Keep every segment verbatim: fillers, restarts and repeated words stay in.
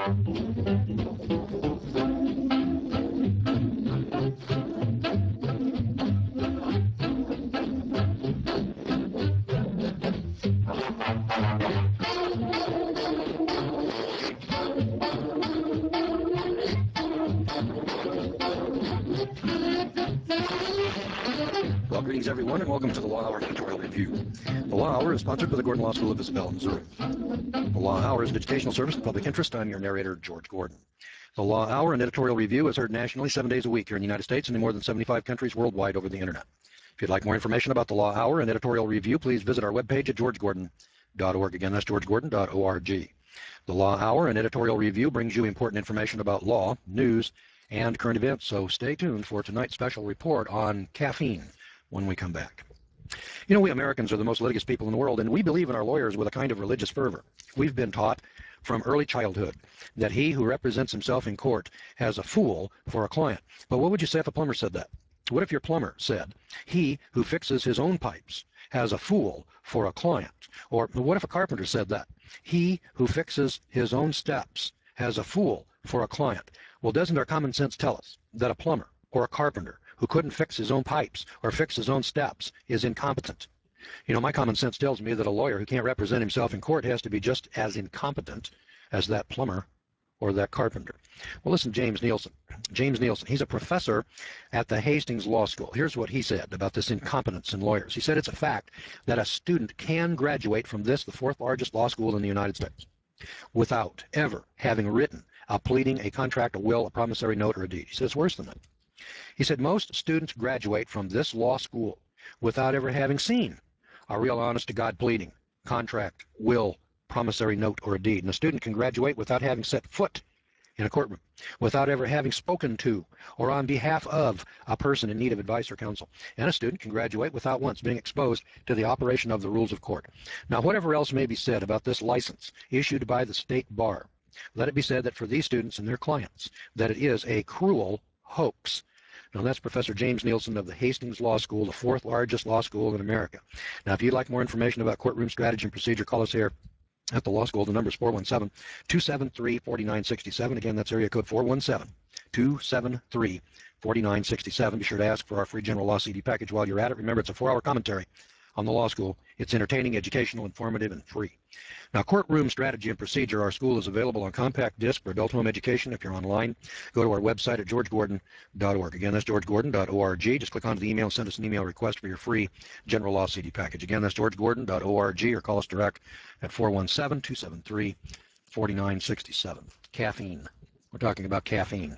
Well, greetings, everyone, and welcome to the Law Hour Editorial Review. The Law Hour is sponsored by the Gordon Law School of Isabel, Missouri. The Law Hour is an educational service in public interest. I'm your narrator, George Gordon. The Law Hour and Editorial Review is heard nationally seven days a week here in the United States and in more than seventy-five countries worldwide over the Internet. If you'd like more information about the Law Hour and Editorial Review, please visit our webpage at george gordon dot org. Again, that's george gordon dot org. The Law Hour and Editorial Review brings you important information about law, news, and current events, so stay tuned for tonight's special report on caffeine when we come back. You know, we Americans are the most litigious people in the world, and we believe in our lawyers with a kind of religious fervor. We've been taught from early childhood that he who represents himself in court has a fool for a client. But what would you say if a plumber said that? What if your plumber said, he who fixes his own pipes has a fool for a client? Or what if a carpenter said that? He who fixes his own steps has a fool for a client. Well, doesn't our common sense tell us that a plumber or a carpenter who couldn't fix his own pipes or fix his own steps is incompetent? You know, my common sense tells me that a lawyer who can't represent himself in court has to be just as incompetent as that plumber or that carpenter. Well, listen, James Nielsen. James Nielsen, he's a professor at the Hastings Law School. Here's what he said about this incompetence in lawyers. He said it's a fact that a student can graduate from this, the fourth largest law school in the United States, without ever having written a pleading, a contract, a will, a promissory note, or a deed. He said it's worse than that. He said most students graduate from this law school without ever having seen a real honest-to-God pleading, contract, will, promissory note, or a deed. And a student can graduate without having set foot in a courtroom, without ever having spoken to or on behalf of a person in need of advice or counsel. And a student can graduate without once being exposed to the operation of the rules of court. Now, whatever else may be said about this license issued by the state bar, let it be said that for these students and their clients, that it is a cruel hoax. Now, that's Professor James Nielsen of the Hastings Law School, the fourth largest law school in America. Now, if you'd like more information about courtroom strategy and procedure, call us here at the law school. The number is four one seven, two seven three, four nine six seven. Again, that's area code four one seven, two seven three, four nine six seven. Be sure to ask for our free general law C D package while you're at it. Remember, it's a four-hour commentary on the law school. It's entertaining, educational, informative, and free. Now, courtroom strategy and procedure, our school is available on compact disc for adult home education. If you're online, go to our website at george gordon dot org. Again, that's george gordon dot org. Just click onto the email and send us an email request for your free general law C D package. Again, that's george gordon dot org, or call us direct at four one seven, two seven three, four nine six seven. Caffeine. We're talking about caffeine.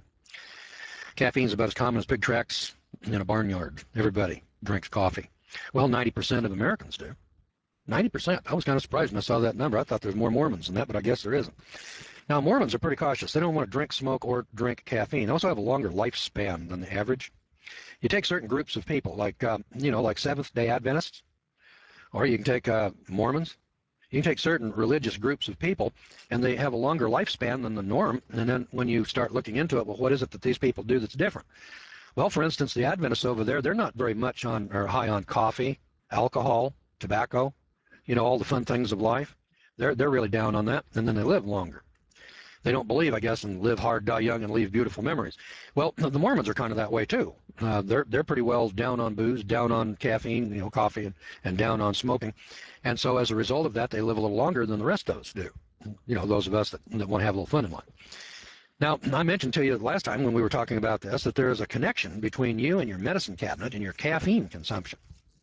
Caffeine is about as common as pig tracks in a barnyard. Everybody drinks coffee. Well, ninety percent of Americans do. ninety percent. I was kind of surprised when I saw that number. I thought there was more Mormons than that, but I guess there isn't. Now, Mormons are pretty cautious. They don't want to drink, smoke, or drink caffeine. They also have a longer lifespan than the average. You take certain groups of people, like, uh, you know, like Seventh-day Adventists, or you can take uh, Mormons. You can take certain religious groups of people, and they have a longer lifespan than the norm. And then when you start looking into it, well, what is it that these people do that's different? Well, for instance, the Adventists over there, they're not very much on or high on coffee, alcohol, tobacco, you know, all the fun things of life. They're, they're really down on that, and then they live longer. They don't believe, I guess, in live hard, die young, and leave beautiful memories. Well, the Mormons are kind of that way, too. Uh, they're, they're pretty well down on booze, down on caffeine, you know, coffee, and, and down on smoking. And so as a result of that, they live a little longer than the rest of us do, you know, those of us that, that want to have a little fun in life. Now, I mentioned to you last time when we were talking about this that there is a connection between you and your medicine cabinet and your caffeine consumption.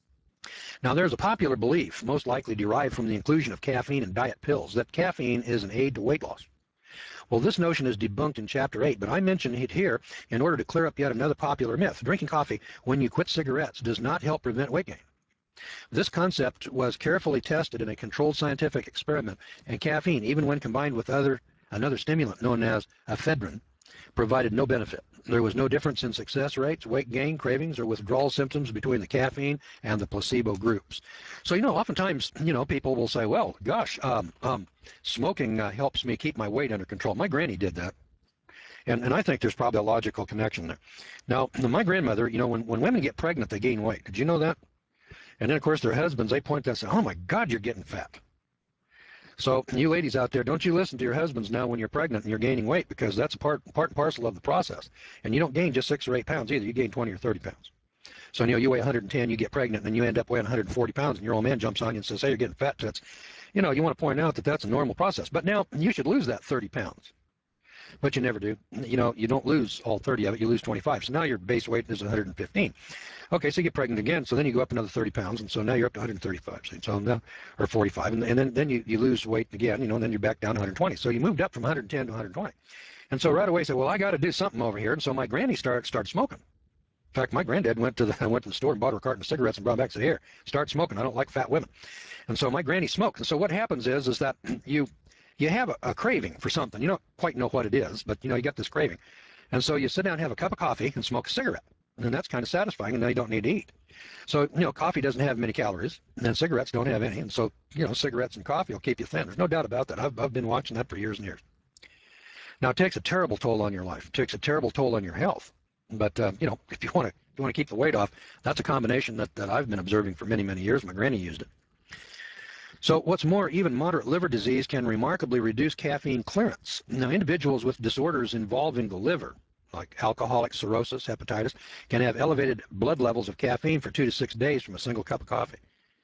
Now, there's a popular belief, most likely derived from the inclusion of caffeine in diet pills, that caffeine is an aid to weight loss. Well, this notion is debunked in Chapter eight, but I mention it here in order to clear up yet another popular myth. Drinking coffee when you quit cigarettes does not help prevent weight gain. This concept was carefully tested in a controlled scientific experiment, and caffeine, even when combined with other another stimulant known as ephedrine, provided no benefit. There was no difference in success rates, weight gain, cravings, or withdrawal symptoms between the caffeine and the placebo groups. So, you know, oftentimes, you know, people will say, well, gosh, um, um, smoking uh, helps me keep my weight under control. My granny did that. And, and I think there's probably a logical connection there. Now, my grandmother, you know, when, when women get pregnant, they gain weight. Did you know that? And then, of course, their husbands, they point to that and say, oh, my God, you're getting fat. So you ladies out there, don't you listen to your husbands now when you're pregnant and you're gaining weight, because that's part part and parcel of the process. And you don't gain just six or eight pounds either. You gain twenty or thirty pounds. So you know you weigh one hundred ten, you get pregnant, and you end up weighing one hundred forty pounds, and your old man jumps on you and says, "Hey, you're getting fat tits." You know, you want to point out that that's a normal process. But now you should lose that thirty pounds. But you never do. You know, you don't lose all thirty of it, you lose twenty-five. So now your base weight is one hundred fifteen. Okay, so you get pregnant again, so then you go up another thirty pounds, and so now you're up to one hundred thirty-five, so now, or forty-five, and, and then, then you, you lose weight again, you know, and then you're back down to one hundred twenty. So you moved up from one hundred ten to one hundred twenty. And so right away, I said, well, I got to do something over here. And so my granny started, started smoking. In fact, my granddad went to the went to the store and bought her a carton of cigarettes and brought back and said, here, start smoking. I don't like fat women. And so my granny smoked. And so what happens is, is that you you have a, a craving for something. You don't quite know what it is, but you know, you got this craving. And so you sit down and have a cup of coffee and smoke a cigarette. And that's kind of satisfying, and now you don't need to eat. So, you know, coffee doesn't have many calories, and cigarettes don't have any. And so, you know, cigarettes and coffee will keep you thin. There's no doubt about that. I've, I've been watching that for years and years. Now, it takes a terrible toll on your life. It takes a terrible toll on your health. But, uh, you know, if you want to you want to keep the weight off, that's a combination that, that I've been observing for many, many years. My granny used it. So what's more, even moderate liver disease can remarkably reduce caffeine clearance. Now, individuals with disorders involving the liver, like alcoholic cirrhosis, hepatitis, can have elevated blood levels of caffeine for two to six days from a single cup of coffee.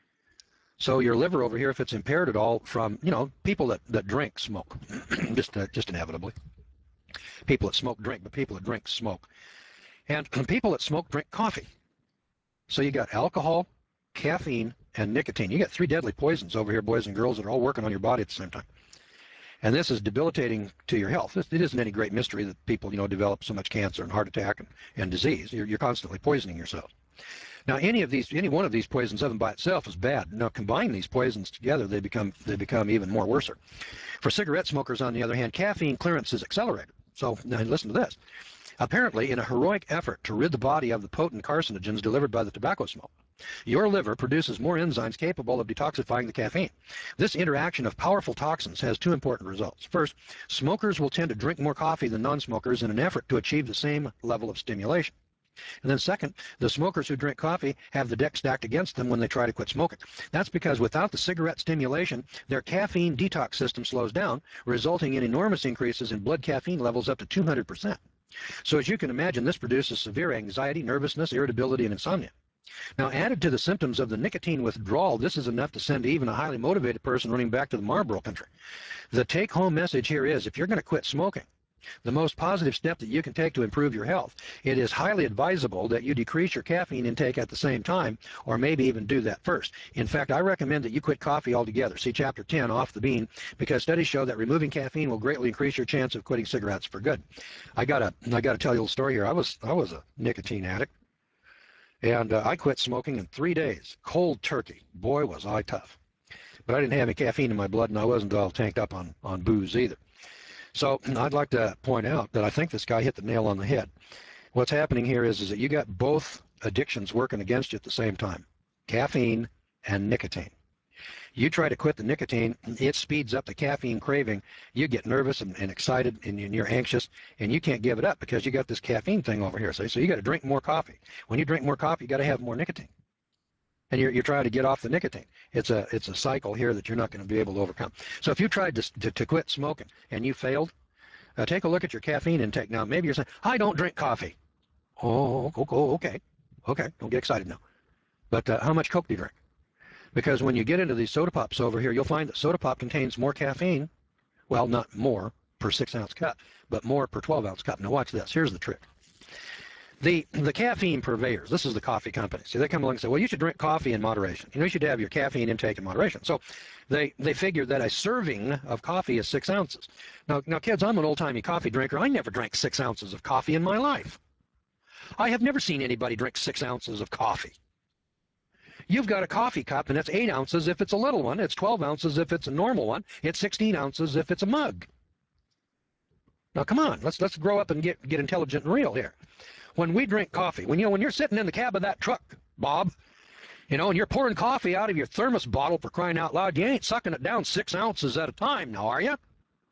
So your liver over here, if it's impaired at all from, you know, people that, that drink smoke, just, uh, just inevitably. People that smoke drink, but people that drink smoke. And people that smoke drink coffee. So you got alcohol, caffeine, and nicotine. You got three deadly poisons over here, boys and girls, that are all working on your body at the same time. And this is debilitating to your health. It isn't any great mystery that people, you know, develop so much cancer and heart attack and, and disease. You're, you're constantly poisoning yourself. Now, any of these, any one of these poisons of them by itself is bad. Now, combine these poisons together, they become, they become even more worser. For cigarette smokers, on the other hand, caffeine clearance is accelerated. So now listen to this. Apparently, in a heroic effort to rid the body of the potent carcinogens delivered by the tobacco smoke, your liver produces more enzymes capable of detoxifying the caffeine. This interaction of powerful toxins has two important results. First, smokers will tend to drink more coffee than non-smokers in an effort to achieve the same level of stimulation. And then second, the smokers who drink coffee have the deck stacked against them when they try to quit smoking. That's because without the cigarette stimulation, their caffeine detox system slows down, resulting in enormous increases in blood caffeine levels up to two hundred percent. So as you can imagine, this produces severe anxiety, nervousness, irritability, and insomnia. Now, added to the symptoms of the nicotine withdrawal, this is enough to send even a highly motivated person running back to the Marlboro country. The take-home message here is, if you're going to quit smoking, the most positive step that you can take to improve your health, it is highly advisable that you decrease your caffeine intake at the same time, or maybe even do that first. In fact, I recommend that you quit coffee altogether. See Chapter ten, Off the Bean, because studies show that removing caffeine will greatly increase your chance of quitting cigarettes for good. I gotta, I gotta tell you a little story here. I was, I was a nicotine addict, and uh, I quit smoking in three days, cold turkey. Boy, was I tough. But I didn't have any caffeine in my blood, and I wasn't all tanked up on, on booze either. So I'd like to point out that I think this guy hit the nail on the head. What's happening here is, is that you got both addictions working against you at the same time, caffeine and nicotine. You try to quit the nicotine, it speeds up the caffeine craving. You get nervous and, and excited, and you're anxious, and you can't give it up because you got this caffeine thing over here. So, so you got to drink more coffee. When you drink more coffee, you got to have more nicotine. And you're, you're trying to get off the nicotine. It's a, it's a cycle here that you're not going to be able to overcome. So if you tried to, to, to quit smoking and you failed, uh, take a look at your caffeine intake now. Maybe you're saying, I don't drink coffee. Oh, okay, okay, don't get excited now. But uh, how much Coke do you drink? Because when you get into these soda pops over here, you'll find that soda pop contains more caffeine. Well, not more per six ounce cup, but more per twelve ounce cup. Now watch this. Here's the trick. The, the caffeine purveyors, this is the coffee company. See, they come along and say, well, you should drink coffee in moderation. You know, you should have your caffeine intake in moderation. So they, they figure that a serving of coffee is six ounces. Now, now, kids, I'm an old-timey coffee drinker. I never drank six ounces of coffee in my life. I have never seen anybody drink six ounces of coffee. You've got a coffee cup, and that's eight ounces if it's a little one. It's twelve ounces if it's a normal one. It's sixteen ounces if it's a mug. Now, come on, let's, let's grow up and get, get intelligent and real here. When we drink coffee, when you know when you're sitting in the cab of that truck, Bob, you know, and you're pouring coffee out of your thermos bottle, for crying out loud, you ain't sucking it down six ounces at a time now, are you?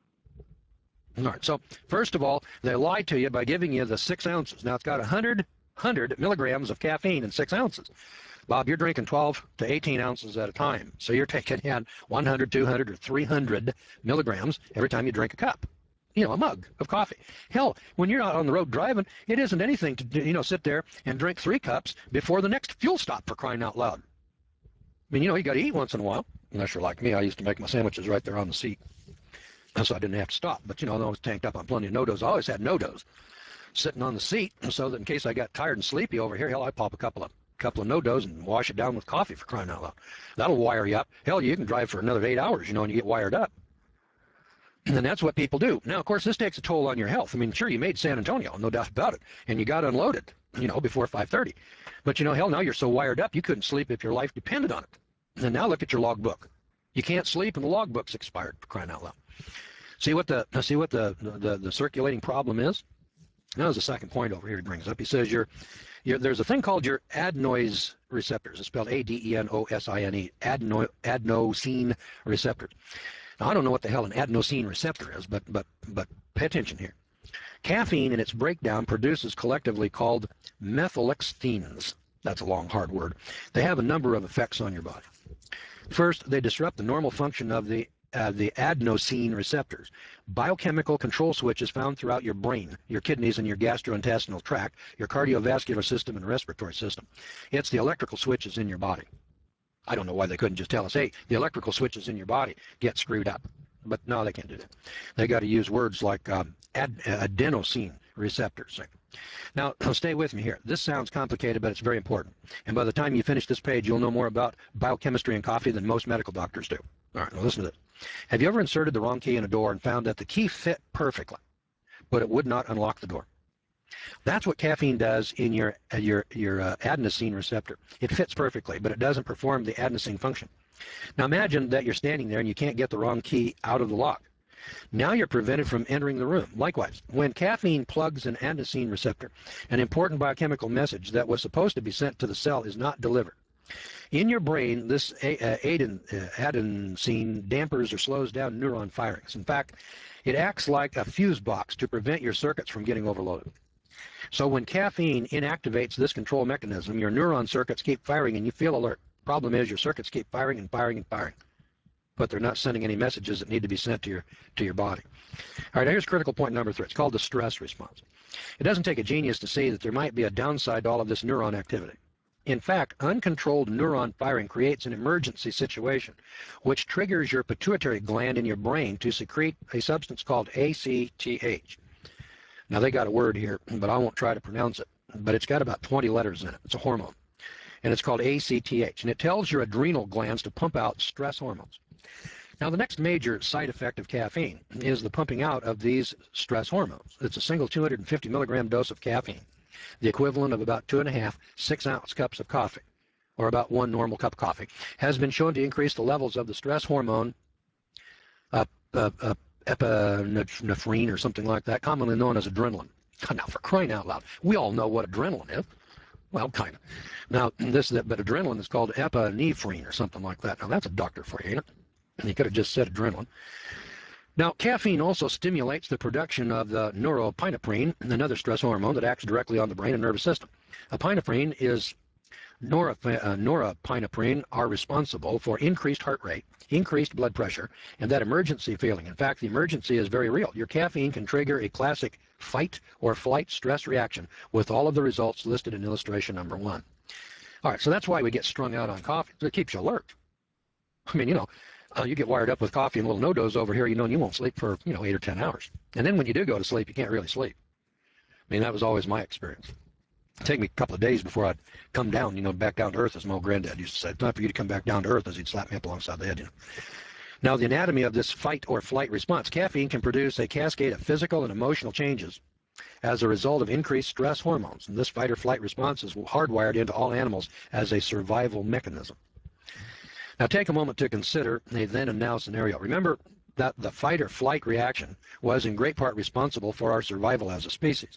All right, so first of all, they lie to you by giving you the six ounces. Now, it's got one hundred, one hundred milligrams of caffeine in six ounces. Bob, you're drinking twelve to eighteen ounces at a time. So you're taking in one hundred, two hundred, or three hundred milligrams every time you drink a cup. You know, a mug of coffee. Hell, when you're out on the road driving, it isn't anything to, you know, sit there and drink three cups before the next fuel stop, for crying out loud. I mean, you know, you got to eat once in a while. Unless you're like me, I used to make my sandwiches right there on the seat, so I didn't have to stop. But, you know, I was tanked up on plenty of no-dos. I always had no-dos sitting on the seat so that in case I got tired and sleepy over here, hell, I'd pop a couple of couple of no-dos and wash it down with coffee, for crying out loud. That'll wire you up. Hell, you can drive for another eight hours, you know, and you get wired up. And that's what people do. Now, of course, this takes a toll on your health. I mean, sure, you made San Antonio, no doubt about it, and you got unloaded, you know, before five thirty. But, you know, hell, now you're so wired up, you couldn't sleep if your life depended on it. And now look at your logbook. You can't sleep, and the logbook's expired, for crying out loud. See what the see what the the, the circulating problem is? Now, there's a second point over here he brings up. He says you're, you're, there's a thing called your adenois receptors. It's spelled A D E N O S I N E, adeno, adenosine receptors. Now, I don't know what the hell an adenosine receptor is, but, but, but pay attention here. Caffeine in its breakdown produces collectively called methylxanthines. That's a long, hard word. They have a number of effects on your body. First, they disrupt the normal function of the Uh, the adenosine receptors, biochemical control switches found throughout your brain, your kidneys, and your gastrointestinal tract, your cardiovascular system and respiratory system. It's the electrical switches in your body. I don't know why they couldn't just tell us, hey, the electrical switches in your body get screwed up. But no, they can't do that. They got to use words like um, ad adenosine receptors. Now, stay with me here. This sounds complicated, but it's very important. And by the time you finish this page, you'll know more about biochemistry and coffee than most medical doctors do. All right, now listen to this. Have you ever inserted the wrong key in a door and found that the key fit perfectly, but it would not unlock the door? That's what caffeine does in your uh, your your uh, adenosine receptor. It fits perfectly, but it doesn't perform the adenosine function. Now imagine that you're standing there and you can't get the wrong key out of the lock. Now you're prevented from entering the room. Likewise, when caffeine plugs an adenosine receptor, an important biochemical message that was supposed to be sent to the cell is not delivered. In your brain, this adenosine dampers or slows down neuron firings. In fact, it acts like a fuse box to prevent your circuits from getting overloaded. So when caffeine inactivates this control mechanism, your neuron circuits keep firing and you feel alert. Problem is your circuits keep firing and firing and firing, but they're not sending any messages that need to be sent to your to your body. All right, here's critical point number three. It's called the stress response. It doesn't take a genius to see that there might be a downside to all of this neuron activity. In fact, uncontrolled neuron firing creates an emergency situation, which triggers your pituitary gland in your brain to secrete a substance called A C T H. Now, they got a word here, but I won't try to pronounce it, but it's got about twenty letters in it. It's a hormone, and it's called A C T H, and it tells your adrenal glands to pump out stress hormones. Now, the next major side effect of caffeine is the pumping out of these stress hormones. It's a single two hundred fifty milligram dose of caffeine, the equivalent of about two and a half six ounce cups of coffee, or about one normal cup of coffee, has been shown to increase the levels of the stress hormone uh, uh, uh, epinephrine or something like that, commonly known as adrenaline. Now, for crying out loud, we all know what adrenaline is. Well, kind of. Now, this, but adrenaline is called epinephrine or something like that. Now, that's a doctor for you, ain't it? You could have just said adrenaline. Now, caffeine also stimulates the production of the norepinephrine, another stress hormone that acts directly on the brain and nervous system. Epinephrine is Nora, uh, norepinephrine are responsible for increased heart rate, increased blood pressure, and that emergency feeling. In fact, the emergency is very real. Your caffeine can trigger a classic fight or flight stress reaction with all of the results listed in illustration number one. All right, so that's why we get strung out on coffee. It keeps you alert. I mean, you know, uh, you get wired up with coffee and little no-dos over here, you know, and you won't sleep for, you know, eight or ten hours. And then when you do go to sleep, you can't really sleep. I mean, that was always my experience. It'd take me a couple of days before I'd come down, you know, back down to earth, as my old granddad used to say. It's time for you to come back down to earth, as he'd slap me up alongside the head, you know. Now, the anatomy of this fight or flight response. Caffeine can produce a cascade of physical and emotional changes as a result of increased stress hormones. And this fight or flight response is hardwired into all animals as a survival mechanism. Now, take a moment to consider a then and now scenario. Remember that the fight or flight reaction was in great part responsible for our survival as a species.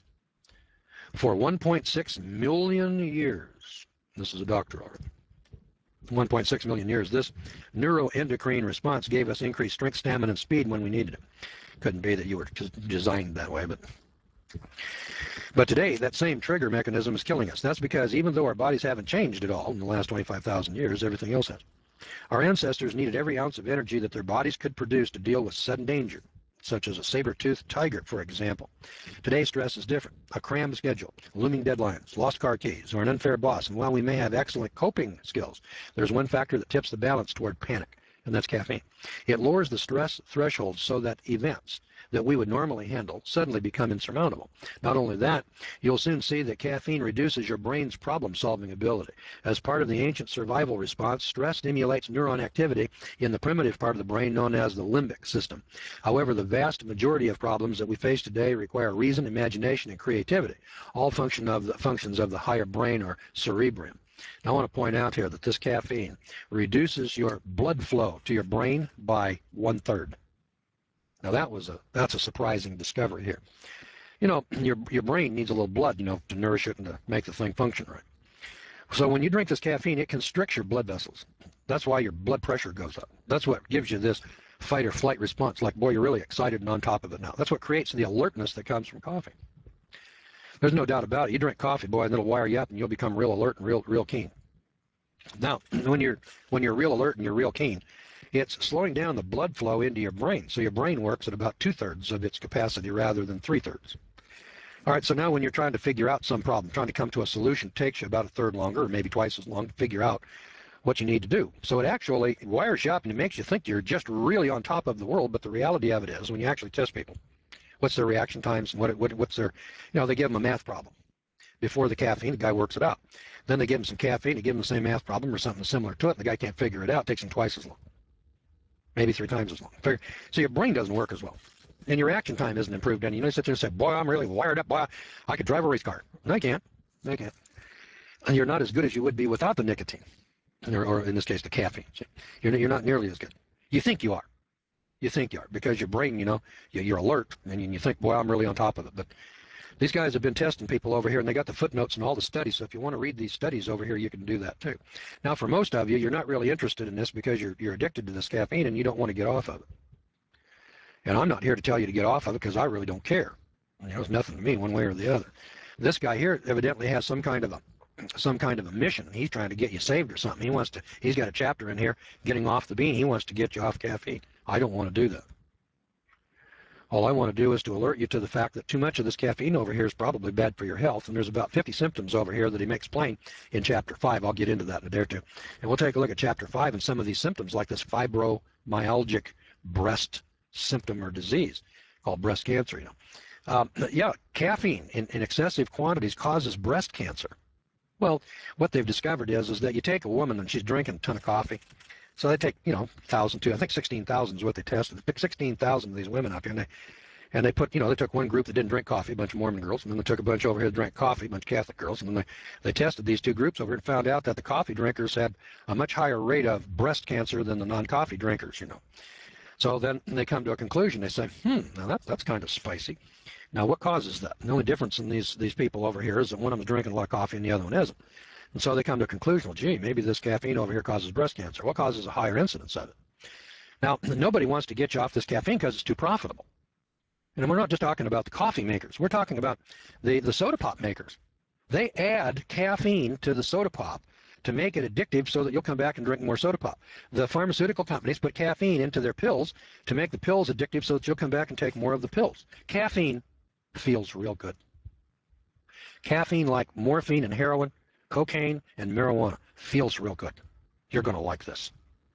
For one point six million years, this is a doctor already, one point six million years, this neuroendocrine response gave us increased strength, stamina, and speed when we needed it. Couldn't be that you were designed that way, but But today, that same trigger mechanism is killing us. That's because even though our bodies haven't changed at all in the last twenty-five thousand years, everything else has. Our ancestors needed every ounce of energy that their bodies could produce to deal with sudden danger, such as a saber-toothed tiger, for example. Today's stress is different. A crammed schedule, looming deadlines, lost car keys, or an unfair boss. And while we may have excellent coping skills, there's one factor that tips the balance toward panic, and that's caffeine. It lowers the stress threshold so that events that we would normally handle suddenly become insurmountable. Not only that, you'll soon see that caffeine reduces your brain's problem-solving ability. As part of the ancient survival response, stress stimulates neuron activity in the primitive part of the brain known as the limbic system. However, the vast majority of problems that we face today require reason, imagination, and creativity, all function of the functions of the higher brain or cerebrum. Now, I want to point out here that this caffeine reduces your blood flow to your brain by one-third. Now that was a that's a surprising discovery here. You know, your your brain needs a little blood, you know, to nourish it and to make the thing function right. So when you drink this caffeine, it constricts your blood vessels. That's why your blood pressure goes up. That's what gives you this fight or flight response. Like, boy, you're really excited and on top of it now. That's what creates the alertness that comes from coffee. There's no doubt about it. You drink coffee, boy, and it'll wire you up, and you'll become real alert and real real keen. Now, when you're when you're real alert and you're real keen, it's slowing down the blood flow into your brain. So your brain works at about two-thirds of its capacity rather than three-thirds. All right, so now when you're trying to figure out some problem, trying to come to a solution, it takes you about a third longer or maybe twice as long to figure out what you need to do. So it actually wires you up and it makes you think you're just really on top of the world, but the reality of it is when you actually test people, what's their reaction times and what, what, what's their, you know, they give them a math problem. Before the caffeine, the guy works it out. Then they give him some caffeine, they give him the same math problem or something similar to it, and the guy can't figure it out, it takes him twice as long. Maybe three times as long. So your brain doesn't work as well. And your reaction time isn't improved any. You know, you sit there and say, boy, I'm really wired up. Boy, I could drive a race car. No, I can't. No, I can't. And you're not as good as you would be without the nicotine, or, or in this case, the caffeine. You're, you're not nearly as good. You think you are. You think you are because your brain, you know, you're alert, and you think, boy, I'm really on top of it. But these guys have been testing people over here, and they got the footnotes and all the studies. So if you want to read these studies over here, you can do that too. Now, for most of you, you're not really interested in this because you're, you're addicted to this caffeine and you don't want to get off of it. And I'm not here to tell you to get off of it because I really don't care. You know, it's nothing to me one way or the other. This guy here evidently has some kind of a some kind of a mission. He's trying to get you saved or something. He wants to. He's got a chapter in here, getting off the bean. He wants to get you off caffeine. I don't want to do that. All I want to do is to alert you to the fact that too much of this caffeine over here is probably bad for your health, and there's about fifty symptoms over here that he makes plain in Chapter five. I'll get into that in a day or two. And we'll take a look at Chapter five and some of these symptoms like this fibromyalgic breast symptom or disease called breast cancer. You know, um, yeah, caffeine in, in excessive quantities causes breast cancer. Well, what they've discovered is, is that you take a woman and she's drinking a ton of coffee. So they take, you know, one thousand to, I think sixteen thousand is what they tested. They picked sixteen thousand of these women up here, and they, and they put, you know, they took one group that didn't drink coffee, a bunch of Mormon girls, and then they took a bunch over here that drank coffee, a bunch of Catholic girls, and then they, they tested these two groups over here and found out that the coffee drinkers had a much higher rate of breast cancer than the non-coffee drinkers, you know. So then they come to a conclusion. They say, hmm, now that, that's kind of spicy. Now, what causes that? The only difference in these, these people over here is that one of them is drinking a lot of coffee and the other one isn't. And so they come to a conclusion, well, gee, maybe this caffeine over here causes breast cancer. What causes a higher incidence of it? Now, nobody wants to get you off this caffeine because it's too profitable. And we're not just talking about the coffee makers. We're talking about the, the soda pop makers. They add caffeine to the soda pop to make it addictive so that you'll come back and drink more soda pop. The pharmaceutical companies put caffeine into their pills to make the pills addictive so that you'll come back and take more of the pills. Caffeine feels real good. Caffeine, like morphine and heroin, cocaine and marijuana, feels real good. You're going to like this.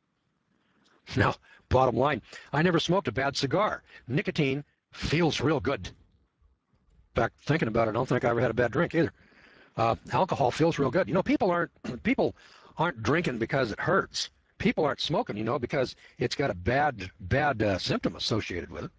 Now, bottom line, I never smoked a bad cigar. Nicotine feels real good. In fact, thinking about it, I don't think I ever had a bad drink either. Uh, alcohol feels real good. You know, people aren't people aren't drinking because it hurts. People aren't smoking, you know, because it's got a bad bad uh, symptom associated with it.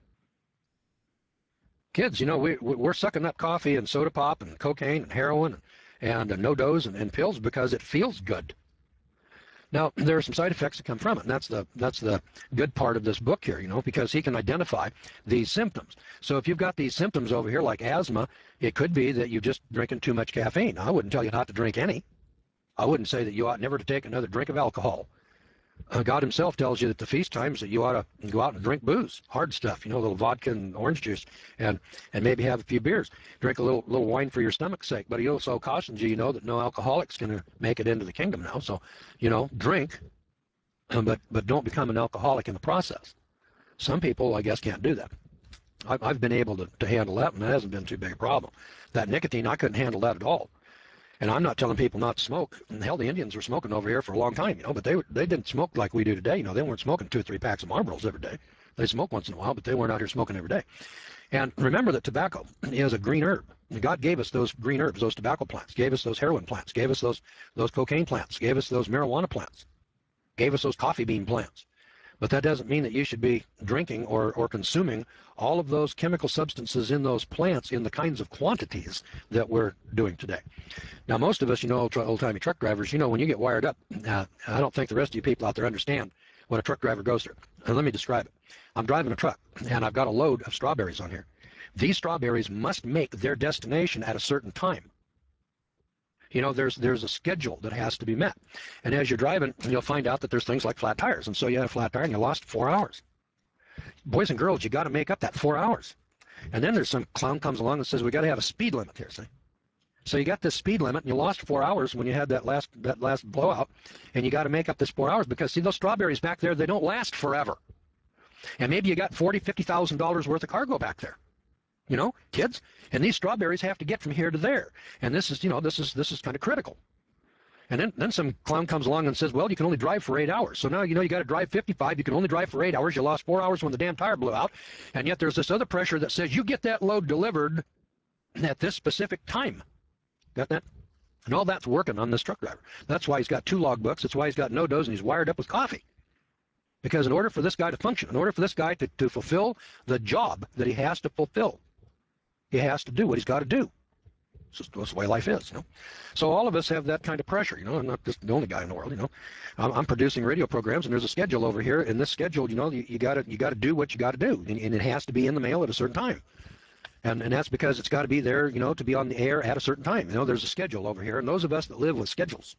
Kids, you know, we we're sucking up coffee and soda pop and cocaine and heroin and and uh, no-dose and, and pills because it feels good. Now, there are some side effects that come from it, and that's the that's the good part of this book here, you know, because he can identify these symptoms. So if you've got these symptoms over here like asthma, it could be that you're just drinking too much caffeine. I wouldn't tell you not to drink any. I wouldn't say that you ought never to take another drink of alcohol. Uh, God himself tells you that the feast times that you ought to go out and drink booze, hard stuff, you know, a little vodka and orange juice, and and maybe have a few beers. Drink a little little wine for your stomach's sake. But he also cautions you, you know, that no alcoholic's going to make it into the kingdom now. So, you know, drink, um, but but don't become an alcoholic in the process. Some people, I guess, can't do that. I've, I've been able to, to handle that, and that hasn't been too big a problem. That nicotine, I couldn't handle that at all. And I'm not telling people not to smoke. And hell, the Indians were smoking over here for a long time, you know, but they they didn't smoke like we do today. You know, they weren't smoking two or three packs of Marlboros every day. They smoked once in a while, but they weren't out here smoking every day. And remember that tobacco is a green herb. God gave us those green herbs, those tobacco plants, gave us those heroin plants, gave us those those cocaine plants, gave us those marijuana plants, gave us those coffee bean plants. But that doesn't mean that you should be drinking or, or consuming all of those chemical substances in those plants in the kinds of quantities that we're doing today. Now, most of us, you know, old-timey truck drivers, you know, when you get wired up, uh, I don't think the rest of you people out there understand what a truck driver goes through. And let me describe it. I'm driving a truck, and I've got a load of strawberries on here. These strawberries must make their destination at a certain time. You know, there's there's a schedule that has to be met. And as you're driving, you'll find out that there's things like flat tires. And so you had a flat tire and you lost four hours. Boys and girls, you got to make up that four hours. And then there's some clown comes along and says, we got to have a speed limit here, see? So you got this speed limit and you lost four hours when you had that last that last blowout. And you got to make up this four hours because, see, those strawberries back there, they don't last forever. And maybe you got forty thousand dollars, fifty thousand dollars worth of cargo back there. You know, kids, and these strawberries have to get from here to there, and this is, you know, this is this is kind of critical. And then then some clown comes along and says, well, you can only drive for eight hours. So now you know you got to drive fifty-five. You can only drive for eight hours. You lost four hours when the damn tire blew out, and yet there's this other pressure that says you get that load delivered at this specific time. Got that? And all that's working on this truck driver. That's why he's got two logbooks. That's why he's got no-dos and he's wired up with coffee. Because in order for this guy to function, in order for this guy to, to fulfill the job that he has to fulfill, he has to do what he's got to do. It's just that's the way life is, you know. So all of us have that kind of pressure, you know. I'm not just the only guy in the world, you know. I'm, I'm producing radio programs, and there's a schedule over here. And this schedule, you know, you, you got to you got to do what you got to do, and, and it has to be in the mail at a certain time. And and that's because it's got to be there, you know, to be on the air at a certain time. You know, there's a schedule over here, and those of us that live with schedules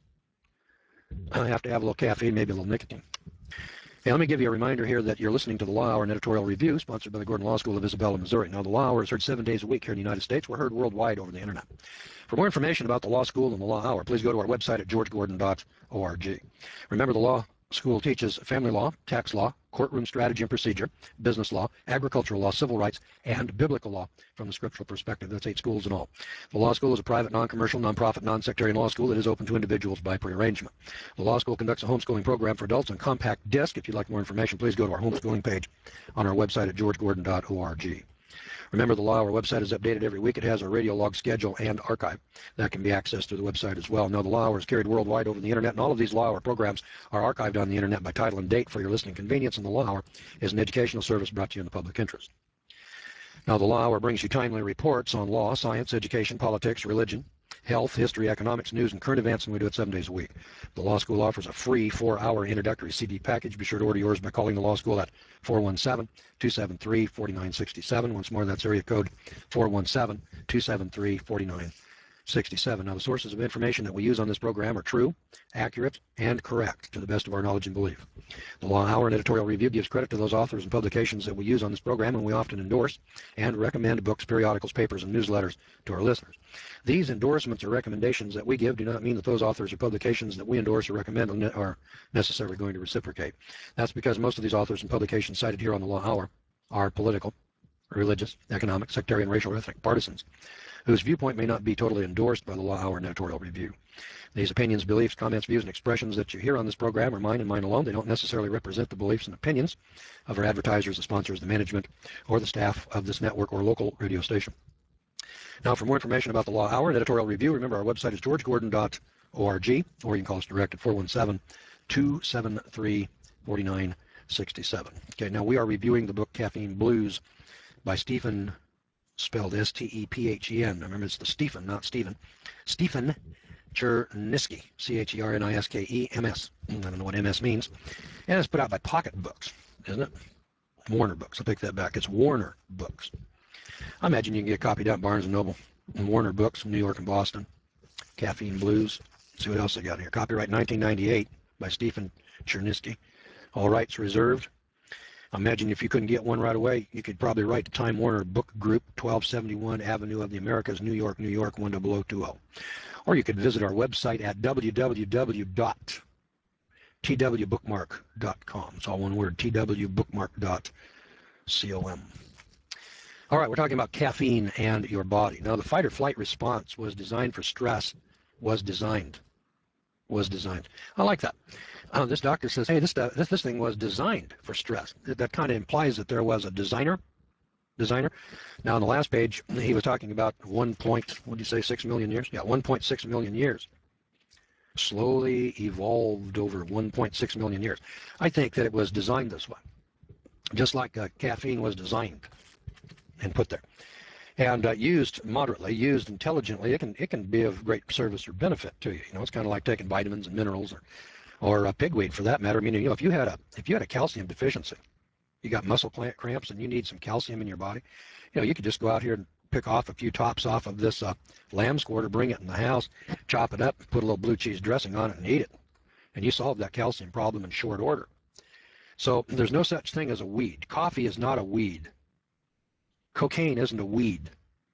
have to have a little caffeine, maybe a little nicotine. Hey, let me give you a reminder here that you're listening to the Law Hour, an editorial review sponsored by the Gordon Law School of Isabella, Missouri. Now, the Law Hour is heard seven days a week here in the United States. We're heard worldwide over the internet. For more information about the Law School and the Law Hour, please go to our website at george gordon dot org. Remember, the Law School teaches family law, tax law, courtroom strategy and procedure, business law, agricultural law, civil rights, and biblical law from the scriptural perspective. That's eight schools in all. The Law School is a private, non-commercial, non-profit, non-sectarian law school that is open to individuals by prearrangement. The Law School conducts a homeschooling program for adults on compact disc. If you'd like more information, please go to our homeschooling page on our website at george gordon dot org. Remember, the Law Hour website is updated every week. It has a radio log schedule and archive that can be accessed through the website as well. Now, the Law Hour is carried worldwide over the internet, and all of these Law Hour programs are archived on the internet by title and date for your listening convenience, and the Law Hour is an educational service brought to you in the public interest. Now, the Law Hour brings you timely reports on law, science, education, politics, religion, health, history, economics, news, and current events, and we do it seven days a week. The Law School offers a free four-hour introductory C D package. Be sure to order yours by calling the Law School at four one seven, two seven three, four nine six seven. Once more, that's area code four one seven, two seven three, four nine six seven. Now, the sources of information that we use on this program are true, accurate, and correct to the best of our knowledge and belief. The Law Hour and editorial review gives credit to those authors and publications that we use on this program, and we often endorse and recommend books, periodicals, papers, and newsletters to our listeners. These endorsements or recommendations that we give do not mean that those authors or publications that we endorse or recommend are necessarily going to reciprocate. That's because most of these authors and publications cited here on the Law Hour are political, religious, economic, sectarian, racial, or ethnic partisans, whose viewpoint may not be totally endorsed by the Law Hour and editorial review. These opinions, beliefs, comments, views, and expressions that you hear on this program are mine and mine alone. They don't necessarily represent the beliefs and opinions of our advertisers, the sponsors, the management, or the staff of this network or local radio station. Now, for more information about the Law Hour and editorial review, remember our website is george gordon dot org, or you can call us direct at four one seven, two seven three, four nine six seven. Okay, now we are reviewing the book Caffeine Blues by Stephen, spelled S T E P H E N. Remember, it's the Stephen, not Stephen. Stephen Chernisky, C H E R N I S K E M S. I don't know what M S means. And it's put out by Pocket Books, isn't it? Warner Books. I'll take that back. It's Warner Books. I imagine you can get a copy down at Barnes and Noble and Warner Books from New York and Boston. Caffeine Blues. Let's see what else they got here. Copyright nineteen ninety-eight by Stephen Chernisky. All rights reserved. Imagine if you couldn't get one right away, you could probably write to Time Warner Book Group, twelve seventy-one Avenue of the Americas, New York, New York, one zero zero two zero. Or you could visit our website at w w w dot t w bookmark dot com. It's all one word, t w bookmark dot com. All right, we're talking about caffeine and your body. Now, the fight or flight response was designed for stress, was designed, was designed. I like that. Uh, this doctor says, hey, this, uh, this this thing was designed for stress. That, that kind of implies that there was a designer. Designer. Now, on the last page, he was talking about one point, what did you say, six million years? Yeah, one point six million years. Slowly evolved over one point six million years. I think that it was designed this way, just like uh, caffeine was designed and put there. And uh, used moderately, used intelligently, it can it can be of great service or benefit to you. You know, it's kind of like taking vitamins and minerals, or or uh, pigweed for that matter. I mean, you know, if you had a if you had a calcium deficiency, you got muscle cramps and you need some calcium in your body, you know, you could just go out here and pick off a few tops off of this uh, lamb's quarter, bring it in the house, chop it up, put a little blue cheese dressing on it, and eat it, and you solve that calcium problem in short order. So there's no such thing as a weed. Coffee is not a weed. Cocaine isn't a weed.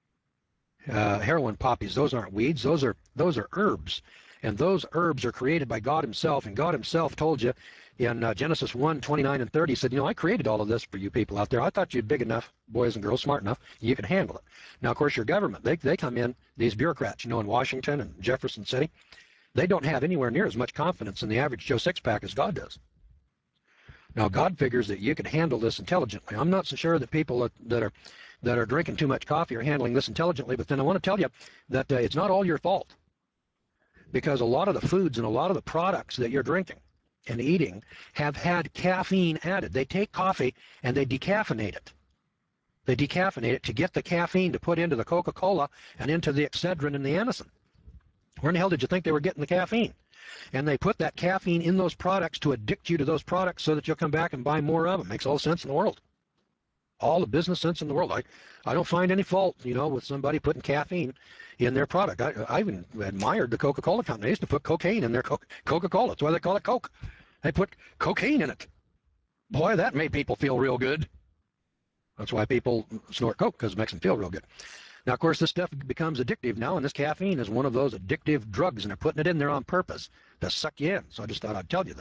Uh, heroin poppies, those aren't weeds. Those are those are herbs, and those herbs are created by God Himself. And God Himself told you in uh, Genesis one, twenty-nine and thirty, He said, you know, I created all of this for you people out there. I thought you'd big enough, boys and girls, smart enough, you could handle it. Now, of course, your government, they they come in, these bureaucrats, you know, in Washington and Jefferson City, they don't have anywhere near as much confidence in the average Joe Sixpack as God does. Now, God figures that you could handle this intelligently. I'm not so sure that people that, that are that are drinking too much coffee are handling this intelligently, but then I want to tell you that uh, it's not all your fault, because a lot of the foods and a lot of the products that you're drinking and eating have had caffeine added. They take coffee and they decaffeinate it. They decaffeinate it to get the caffeine to put into the Coca-Cola and into the Excedrin and the Anacin. Where in the hell did you think they were getting the caffeine? And they put that caffeine in those products to addict you to those products so that you'll come back and buy more of them. Makes all the sense in the world. All the business sense in the world. I, I don't find any fault, you know, with somebody putting caffeine in their product. I, I even admired the Coca-Cola company. They used to put cocaine in their Coca-Cola. That's why they call it Coke. They put cocaine in it. Boy, that made people feel real good. That's why people snort Coke, because it makes them feel real good. Now, of course, this stuff becomes addictive now, and this caffeine is one of those addictive drugs, and they're putting it in there on purpose to suck you in. So I just thought I'd tell you that,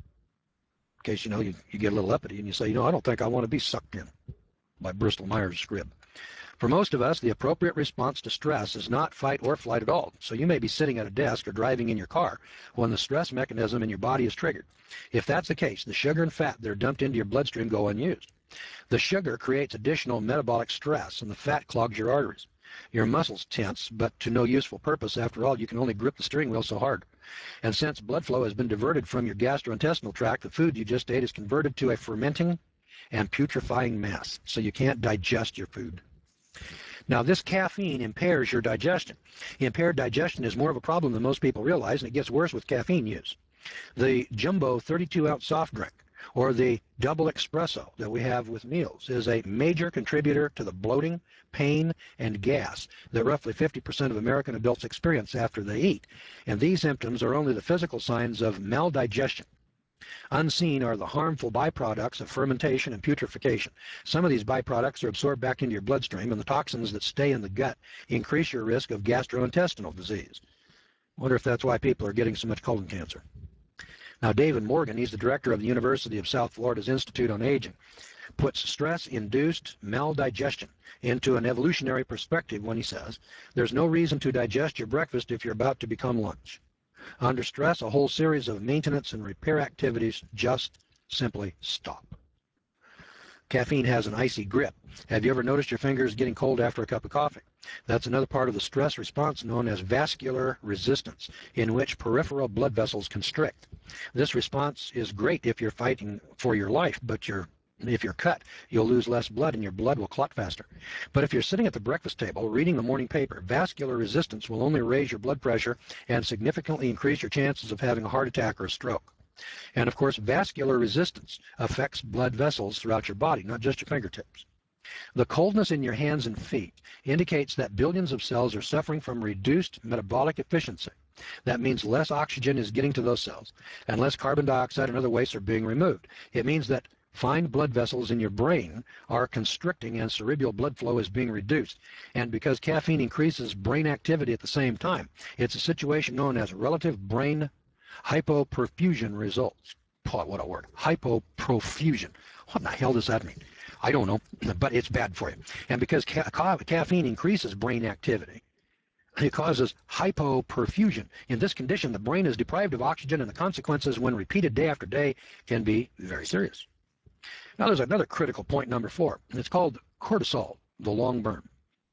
in case, you know, you, you get a little uppity and you say, you know, I don't think I want to be sucked in by Bristol Myers Squibb. For most of us, the appropriate response to stress is not fight or flight at all. So you may be sitting at a desk or driving in your car when the stress mechanism in your body is triggered. If that's the case, the sugar and fat that are dumped into your bloodstream go unused. The sugar creates additional metabolic stress, and the fat clogs your arteries. Your muscles tense, but to no useful purpose. After all, you can only grip the steering wheel so hard. And since blood flow has been diverted from your gastrointestinal tract, the food you just ate is converted to a fermenting and putrefying mass, so you can't digest your food. Now, this caffeine impairs your digestion. Impaired digestion is more of a problem than most people realize, and it gets worse with caffeine use. The jumbo thirty-two ounce soft drink, or the double espresso that we have with meals, is a major contributor to the bloating, pain, and gas that roughly fifty percent of American adults experience after they eat. And these symptoms are only the physical signs of maldigestion. Unseen are the harmful byproducts of fermentation and putrefaction. Some of these byproducts are absorbed back into your bloodstream, and the toxins that stay in the gut increase your risk of gastrointestinal disease. I wonder if that's why people are getting so much colon cancer. Now, David Morgan, he's the director of the University of South Florida's Institute on Aging, puts stress-induced maldigestion into an evolutionary perspective when he says, there's no reason to digest your breakfast if you're about to become lunch. Under stress, a whole series of maintenance and repair activities just simply stop. Caffeine has an icy grip. Have you ever noticed your fingers getting cold after a cup of coffee? That's another part of the stress response known as vascular resistance, in which peripheral blood vessels constrict. This response is great if you're fighting for your life, but you're if you're cut, you'll lose less blood and your blood will clot faster. But if you're sitting at the breakfast table reading the morning paper, vascular resistance will only raise your blood pressure and significantly increase your chances of having a heart attack or a stroke. And of course, vascular resistance affects blood vessels throughout your body, not just your fingertips. The coldness in your hands and feet indicates that billions of cells are suffering from reduced metabolic efficiency. That means less oxygen is getting to those cells and less carbon dioxide and other wastes are being removed. It means that fine blood vessels in your brain are constricting and cerebral blood flow is being reduced. And because caffeine increases brain activity at the same time, it's a situation known as relative brain hypoperfusion results. Oh, what a word. Hypoperfusion. What in the hell does that mean? I don't know, but it's bad for you. And because ca ca caffeine increases brain activity, it causes hypoperfusion. In this condition, the brain is deprived of oxygen, and the consequences when repeated day after day can be very serious. Now there's another critical point, number four. It's called cortisol, the long burn.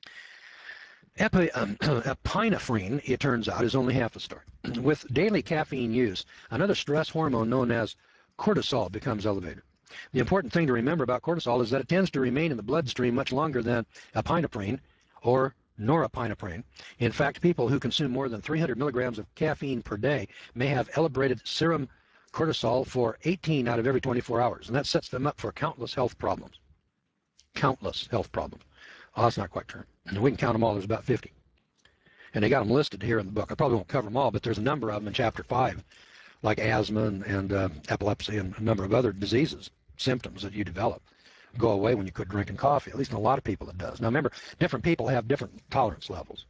Epi, um, epinephrine, it turns out, is only half the story. With daily caffeine use, another stress hormone known as cortisol becomes elevated. The important thing to remember about cortisol is that it tends to remain in the bloodstream much longer than epinephrine or norepinephrine. In fact, people who consume more than three hundred milligrams of caffeine per day may have elevated serum cortisol for eighteen out of every twenty-four hours, and that sets them up for countless health problems. Countless health problems. Oh, that's not quite true. We can count them all. There's about fifty. And they got them listed here in the book. I probably won't cover them all, but there's a number of them in chapter five, like asthma and, and uh, epilepsy and a number of other diseases, symptoms that you develop go away when you quit drinking coffee. At least in a lot of people it does. Now remember, different people have different tolerance levels.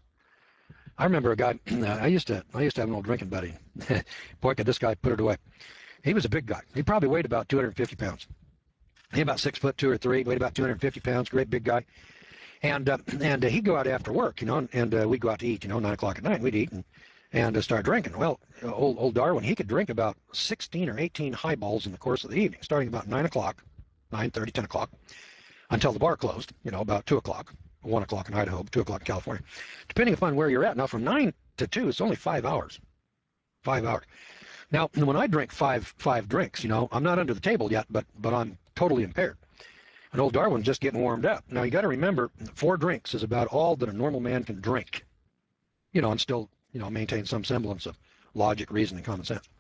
I remember a guy, I used to I used to have an old drinking buddy. Boy, could this guy put it away. He was a big guy. He probably weighed about two hundred fifty pounds. He about six foot two or three, weighed about two hundred fifty pounds, great big guy. And uh, and uh, he'd go out after work, you know, and, and uh, we'd go out to eat, you know, nine o'clock at night. We'd eat and and uh, start drinking. Well, old old Darwin, he could drink about sixteen or eighteen highballs in the course of the evening, starting about nine o'clock, nine thirty, ten o'clock, until the bar closed, you know, about two o'clock, one o'clock in Idaho, two o'clock in California, depending upon where you're at. Now, from nine to two, it's only five hours, five hours. Now, when I drink five five drinks, you know, I'm not under the table yet, but but I'm totally impaired. And old Darwin's just getting warmed up. Now, you got to remember, four drinks is about all that a normal man can drink, you know, and still, you know, maintain some semblance of logic, reason, and common sense.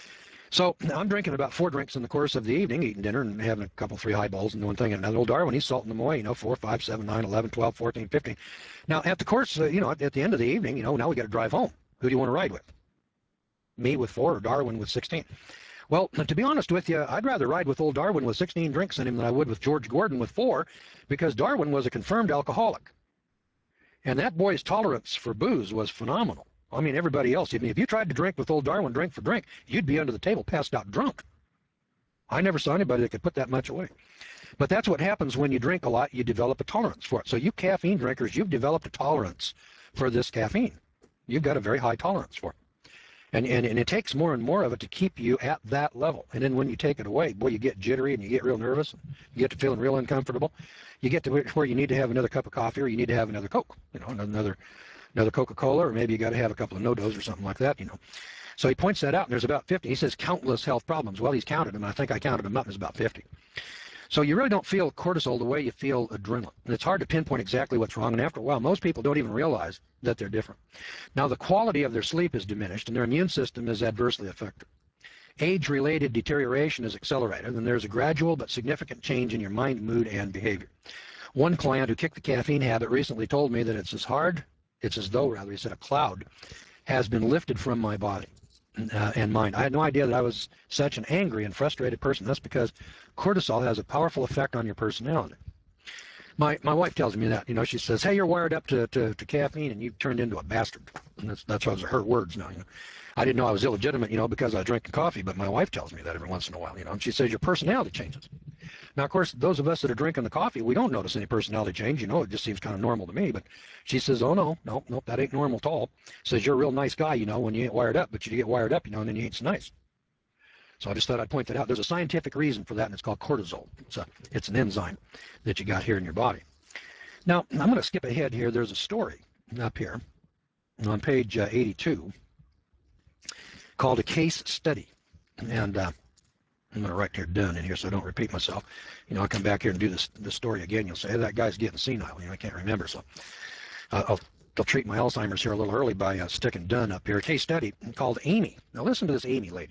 So I'm drinking about four drinks in the course of the evening, eating dinner and having a couple, three highballs and one thing and another. Old Darwin, he's salting them away, you know, four, five, seven, nine, eleven, twelve, fourteen, fifteen. Now, at the course, uh, you know, at, at the end of the evening, you know, now we got to drive home. Who do you want to ride with? Me with four or Darwin with sixteen? Well, to be honest with you, I'd rather ride with old Darwin with sixteen drinks in him than I would with George Gordon with four, because Darwin was a confirmed alcoholic. And that boy's tolerance for booze was phenomenal. I mean, everybody else, if you tried to drink with old Darwin drink for drink, you'd be under the table passed out drunk. I never saw anybody that could put that much away. But that's what happens when you drink a lot, you develop a tolerance for it. So you caffeine drinkers, you've developed a tolerance for this caffeine. You've got a very high tolerance for it. And, and, and it takes more and more of it to keep you at that level. And then when you take it away, boy, you get jittery and you get real nervous. And you get to feeling real uncomfortable. You get to where you need to have another cup of coffee or you need to have another Coke, you know, another another Coca-Cola, or maybe you got to have a couple of no-dos or something like that, you know. So he points that out, and there's about fifty. He says countless health problems. Well, he's counted them, and I think I counted them up, and it's about fifty. So you really don't feel cortisol the way you feel adrenaline. And it's hard to pinpoint exactly what's wrong, and after a while, most people don't even realize that they're different. Now, the quality of their sleep is diminished, and their immune system is adversely affected. Age-related deterioration is accelerated, and there's a gradual but significant change in your mind, mood, and behavior. One client who kicked the caffeine habit recently told me that it's as hard, it's as though, rather, he said, a cloud has been lifted from my body. Uh, and mind. I had no idea that I was such an angry and frustrated person. That's because cortisol has a powerful effect on your personality. My my wife tells me that. You know, she says, "Hey, you're wired up to, to, to caffeine, and you've turned into a bastard." And that's that's those are her words now. You know, I didn't know I was illegitimate, you know, because I was drinking coffee. But my wife tells me that every once in a while. You know, and she says your personality changes. Now, of course, those of us that are drinking the coffee, we don't notice any personality change. You know, it just seems kind of normal to me. But she says, "Oh no, no, no, that ain't normal at all." Says you're a real nice guy, you know, when you ain't wired up, but you get wired up, you know, and then you ain't so nice. So I just thought I'd point that out. There's a scientific reason for that, and it's called cortisol. It's a, it's an enzyme that you got here in your body. Now, I'm going to skip ahead here. There's a story up here on page uh, eighty-two called A Case Study. And uh, I'm going to write here done in here so I don't repeat myself. You know, I'll come back here and do this, this story again. You'll say, hey, that guy's getting senile. You know, I can't remember. So uh, I'll, I'll treat my Alzheimer's here a little early by uh, sticking done up here. A case study called Amy. Now, listen to this Amy lady.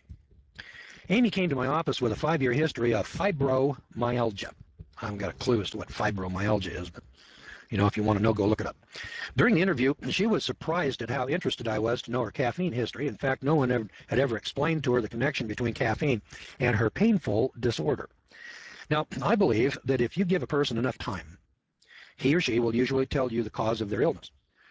Amy came to my office with a five-year history of fibromyalgia. I haven't got a clue as to what fibromyalgia is, but You know, if you want to know, go look it up. During the interview, she was surprised at how interested I was to know her caffeine history. In fact, no one ever, had ever explained to her the connection between caffeine and her painful disorder. Now, I believe that if you give a person enough time, he or she will usually tell you the cause of their illness.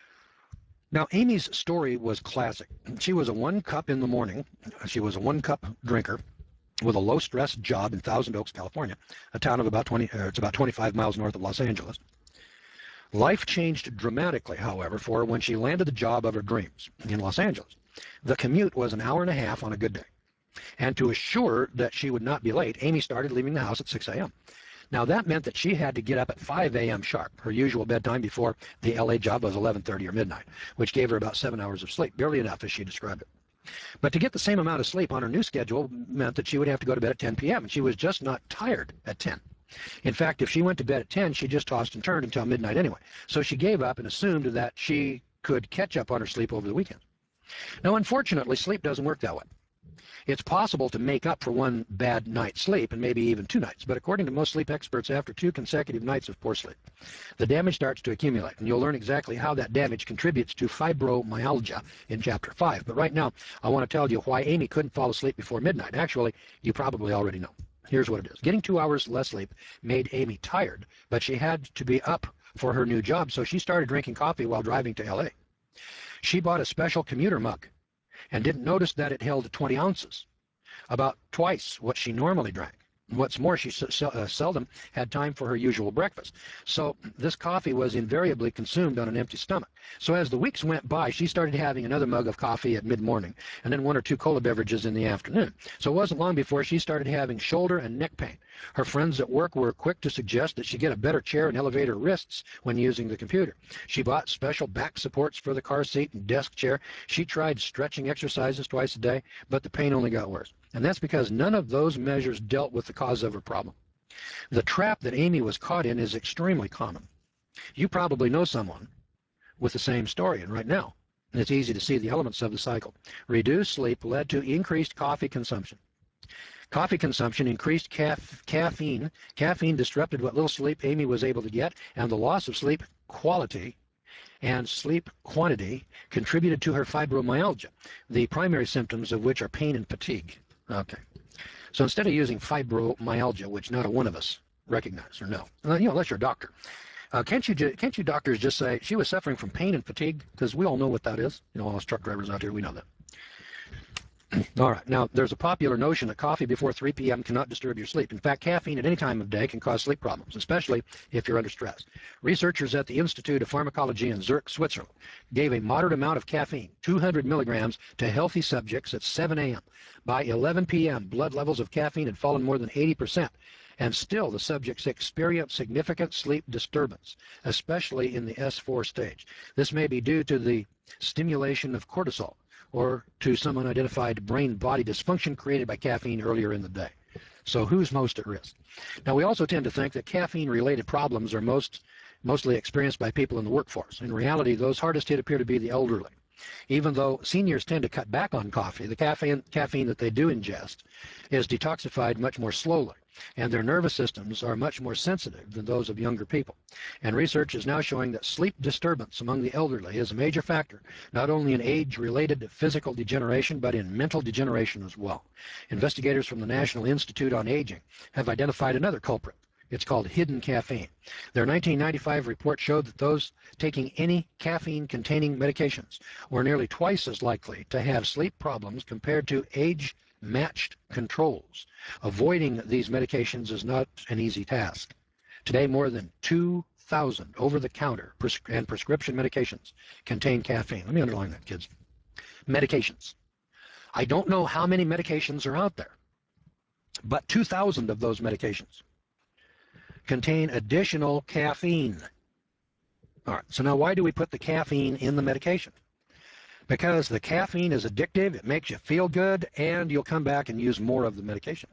Now, Amy's story was classic. She was a one cup in the morning. She was a one cup drinker with a low-stress job in Thousand Oaks, California, a town of about twenty, uh, it's about twenty-five miles north of Los Angeles. Life changed dramatically, however, for her when she landed the job of her dreams in Los Angeles. The commute was an hour and a half on a good day. And to assure that she would not be late, Amy started leaving the house at six a m Now, that meant that she had to get up at five a m sharp, her usual bedtime before the L A job was eleven thirty or midnight, which gave her about seven hours of sleep, barely enough as she described it. But to get the same amount of sleep on her new schedule meant that she would have to go to bed at ten p m, and she was just not tired at ten. In fact, if she went to bed at ten, she just tossed and turned until midnight anyway. So she gave up and assumed that she could catch up on her sleep over the weekend. Now, unfortunately, sleep doesn't work that way. It's possible to make up for one bad night's sleep and maybe even two nights, but according to most sleep experts, after two consecutive nights of poor sleep, the damage starts to accumulate, and you'll learn exactly how that damage contributes to fibromyalgia in Chapter five. But right now, I want to tell you why Amy couldn't fall asleep before midnight. Actually, you probably already know. Here's what it is. Getting two hours less sleep made Amy tired, but she had to be up for her new job, so she started drinking coffee while driving to L A. She bought a special commuter mug and didn't notice that it held twenty ounces, about twice what she normally drank. What's more, she uh, seldom had time for her usual breakfast. So this coffee was invariably consumed on an empty stomach. So as the weeks went by, she started having another mug of coffee at mid-morning and then one or two cola beverages in the afternoon. So it wasn't long before she started having shoulder and neck pain. Her friends at work were quick to suggest that she get a better chair and elevate her wrists when using the computer. She bought special back supports for the car seat and desk chair. She tried stretching exercises twice a day, but the pain only got worse. And that's because none of those measures dealt with the cause of her problem. The trap that Amy was caught in is extremely common. You probably know someone with the same story, and right now, it's easy to see the elements of the cycle. Reduced sleep led to increased coffee consumption. Coffee consumption increased caf caffeine. Caffeine disrupted what little sleep Amy was able to get, and the loss of sleep quality and sleep quantity contributed to her fibromyalgia, the primary symptoms of which are pain and fatigue. Okay. So instead of using fibromyalgia, which not a one of us recognize or know, you know, unless you're a doctor, uh, can't you can't you doctors just say she was suffering from pain and fatigue? Because we all know what that is. You know, all us truck drivers out here, we know that. All right. Now, there's a popular notion that coffee before three p m cannot disturb your sleep. In fact, caffeine at any time of day can cause sleep problems, especially if you're under stress. Researchers at the Institute of Pharmacology in Zurich, Switzerland, gave a moderate amount of caffeine, two hundred milligrams, to healthy subjects at seven a m By eleven p m, blood levels of caffeine had fallen more than eighty percent, and still the subjects experienced significant sleep disturbance, especially in the S four stage. This may be due to the stimulation of cortisol, or to some unidentified brain-body dysfunction created by caffeine earlier in the day. So who's most at risk? Now, we also tend to think that caffeine-related problems are most mostly experienced by people in the workforce. In reality, those hardest hit appear to be the elderly. Even though seniors tend to cut back on coffee, the caffeine, caffeine that they do ingest is detoxified much more slowly, and their nervous systems are much more sensitive than those of younger people. And research is now showing that sleep disturbance among the elderly is a major factor, not only in age-related physical degeneration, but in mental degeneration as well. Investigators from the National Institute on Aging have identified another culprit. It's called hidden caffeine. Their nineteen ninety-five report showed that those taking any caffeine-containing medications were nearly twice as likely to have sleep problems compared to age-matched controls. Avoiding these medications is not an easy task. Today, more than two thousand over-the-counter pres and prescription medications contain caffeine. Let me underline that, kids. Medications. I don't know how many medications are out there, but two thousand of those medications contain additional caffeine. All right, so now why do we put the caffeine in the medication? Because the caffeine is addictive, it makes you feel good, and you'll come back and use more of the medication.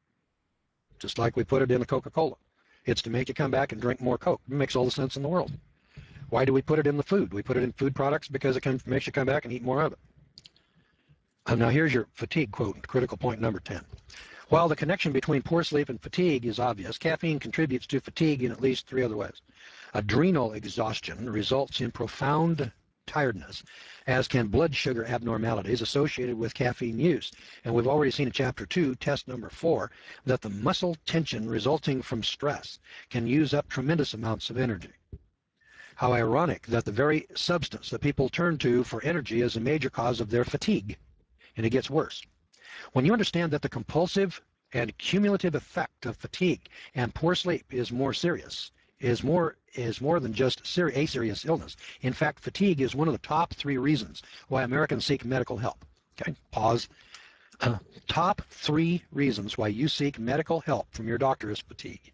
Just like we put it in a Coca-Cola. It's to make you come back and drink more Coke. It makes all the sense in the world. Why do we put it in the food? We put it in food products because it can, makes you come back and eat more of it. And now here's your fatigue quote, critical point number ten. While the connection between poor sleep and fatigue is obvious, caffeine contributes to fatigue in at least three other ways. Adrenal exhaustion results in profound tiredness, as can blood sugar abnormalities associated with caffeine use. And we've already seen in chapter two, test number four, that the muscle tension resulting from stress can use up tremendous amounts of energy. How ironic that the very substance that people turn to for energy is a major cause of their fatigue. And it gets worse. When you understand that the compulsive and cumulative effect of fatigue and poor sleep is more serious, is more is more than just ser a serious illness. In fact, fatigue is one of the top three reasons why Americans seek medical help. Okay, pause. Uh, top three reasons why you seek medical help from your doctor is fatigue.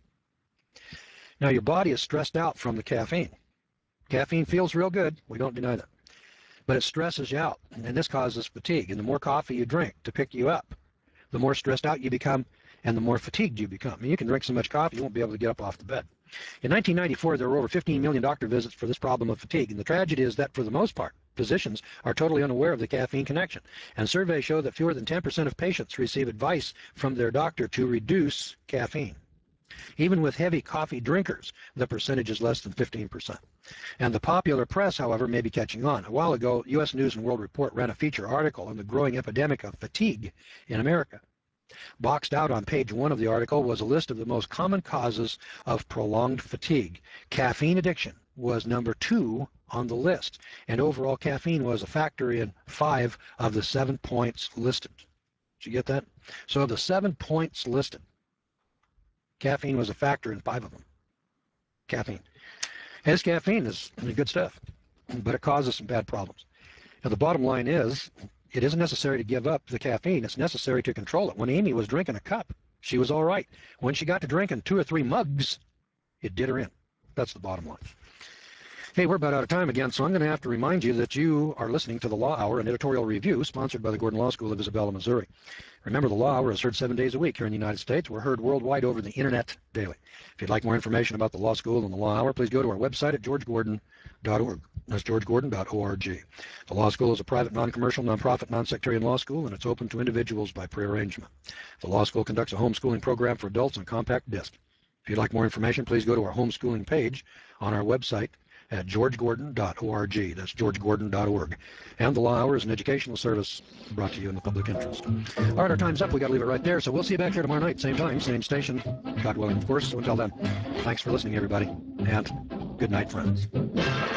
Now, your body is stressed out from the caffeine. Caffeine feels real good. We don't deny that. But it stresses you out, and this causes fatigue. And the more coffee you drink to pick you up, the more stressed out you become, and the more fatigued you become. And you can drink so much coffee, you won't be able to get up off the bed. In nineteen ninety-four, there were over fifteen million doctor visits for this problem of fatigue. And the tragedy is that, for the most part, physicians are totally unaware of the caffeine connection. And surveys show that fewer than ten percent of patients receive advice from their doctor to reduce caffeine. Even with heavy coffee drinkers, the percentage is less than fifteen percent. And the popular press, however, may be catching on. A while ago, U S News and World Report ran a feature article on the growing epidemic of fatigue in America. Boxed out on page one of the article was a list of the most common causes of prolonged fatigue. Caffeine addiction was number two on the list, and overall caffeine was a factor in five of the seven points listed. Did you get that? So of the seven points listed, caffeine was a factor in five of them. Caffeine. And this caffeine is good stuff, but it causes some bad problems. Now, the bottom line is, it isn't necessary to give up the caffeine. It's necessary to control it. When Amy was drinking a cup, she was all right. When she got to drinking two or three mugs, it did her in. That's the bottom line. Hey, we're about out of time again, so I'm going to have to remind you that you are listening to the Law Hour, an editorial review sponsored by the Gordon Law School of Isabella, Missouri. Remember, the Law Hour is heard seven days a week here in the United States. We're heard worldwide over the internet daily. If you'd like more information about the Law School and the Law Hour, please go to our website at george gordon dot org. That's george gordon dot org. The Law School is a private, non-commercial, non-profit, non-sectarian law school, and it's open to individuals by prearrangement. The Law School conducts a homeschooling program for adults on compact disc. If you'd like more information, please go to our homeschooling page on our website at george gordon dot org. That's george gordon dot org. And the Law Hour is an educational service brought to you in the public interest. All right, our time's up. We got to leave it right there. So we'll see you back here tomorrow night, same time, same station, God willing, of course. So until then, thanks for listening, everybody, and good night, friends.